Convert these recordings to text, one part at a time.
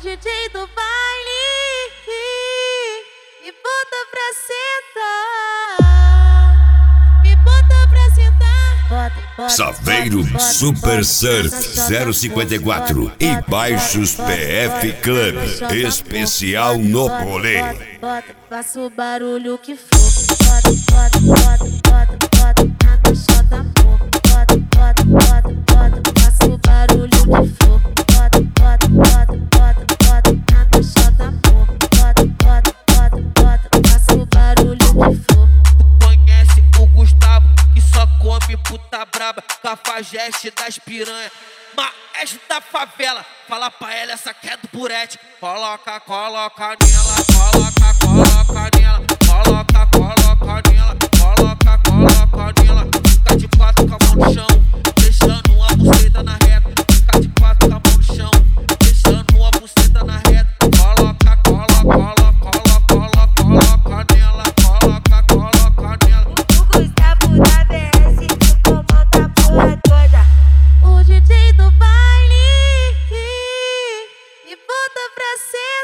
DJ do baile me bota pra sentar, me bota pra sentar. Saveiro Super Surf 054 e Baixos PF Club especial no Polê. Faça o barulho que for. Bota, bota, bota, bota, na minha chota, amor. Bota, bota, bota, bota, faça o barulho que for. Bota, bota, bota, bota, bota, na minha chota, amor. Bota, bota, bota, bota, faça o barulho que for. Conhece o Gustavo, que só come puta braba, cafajeste das piranha, maestro da favela. Fala pra ela, essa que é do burete. Coloca, coloca nela, coloca, coloca nela. Coloca, coloca nela, coloca, coloca nela. Fica de quatro com a mão no chão, deixando a buceta na reta. Fica de quatro com a mão no chão, deixando a buceta na reta. Coloca, coloca, coloca, coloca, coloca nela. Coloca, coloca nela. O Gustavo da BS que comanda a porra toda. O DJ do baile me bota pra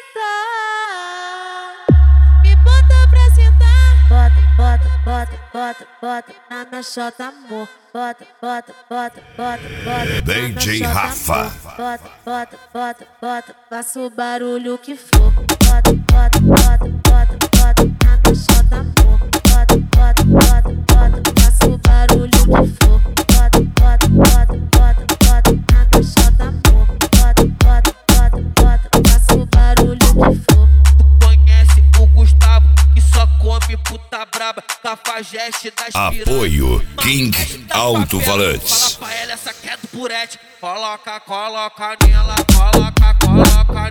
sentar, me bota pra sentar. Bota, bota, bota, bota, bota na minha chota, amor. Bota, bota, bota, bota, bota. DJ Rafa. Bota, bota, bota, bota, faça o barulho que for. Bota, bota, bota, bota, bota na minha chota, amor. Bota, bota, bota, bota, faça o barulho que for. Bota, bota, bota, bota, bota na minha chota, amor. Bota, bota, bota, bota, faça o barulho que for. Conhece o Gustavo, que só come puta braba, cafajeste das piranha. Apoio King Alto-Falantes. Fala pra ela, essa que é do burete. Coloca, coloca nela, coloca, coloca